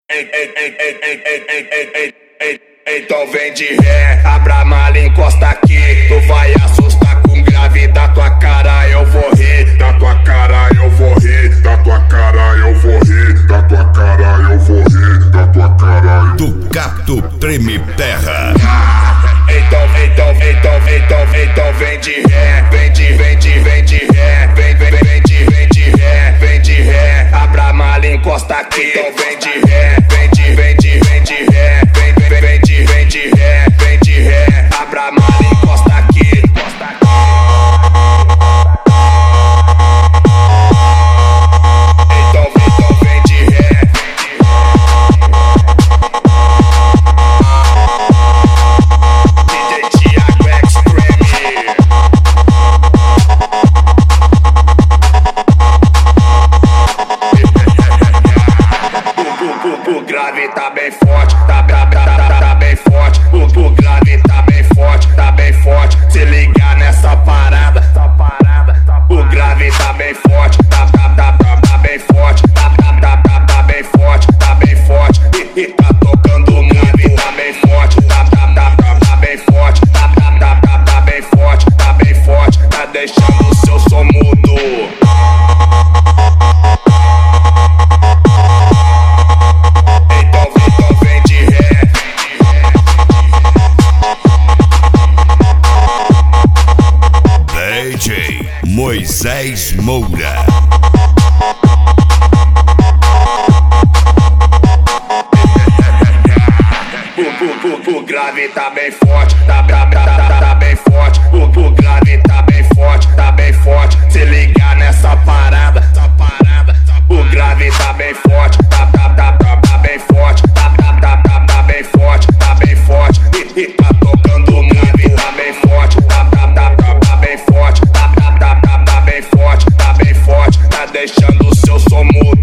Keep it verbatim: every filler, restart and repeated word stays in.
Então vem de ré, abra a mala, encosta aqui. Tu vai assustar com grave, da tua cara eu vou rir. Da tua cara eu vou rir, da tua cara eu vou rir, da tua cara eu vou rir, da tua cara. Tucato treme terra. Então, então, então, então, então vem de ré, vem de, vem de, vem de ré, vem, vem, vem de, vem de ré, vem de ré, abra a mala, encosta aqui. Então vem de ré, vem de, vem de, vem de ré, vem, vem, vem de, vem de ré, vem de ré, abra a mala, encosta aqui. Então, então vem de ré. O grave tá bem forte, tá, tá, tá, tá, tá bem forte. O, o grave tá bem forte, tá bem forte. Se ligar nessa parada, essa parada. O grave tá bem forte, tá, tá, tá, tá, tá bem forte. Tá, tá, tá, tá, tá bem forte, tá bem forte. E, e tá tocando o grave, tá bem forte. Tá, tá, tá, tá, tá bem forte. Tá, tá, tá, tá, tá bem forte, tá bem forte. Tá deixando o seu som mudo. D J Moisés Moura. O, o, o, o grave tá bem forte, tá, tá, tá, tá, tá bem forte. O, o grave tá bem forte, tá bem forte. Se ligar nessa parada, essa parada. O grave tá bem forte, tá, tá, tá, tá, tá bem forte. Tá, tá, tá, tá, tá bem forte, tá bem forte. E, e tá tocando o grave, tá bem forte. Tá, tá, tá, tá, tá bem forte. Tá, tá, tá, tá, tá bem forte, tá bem forte. Tá deixando o seu som mudo.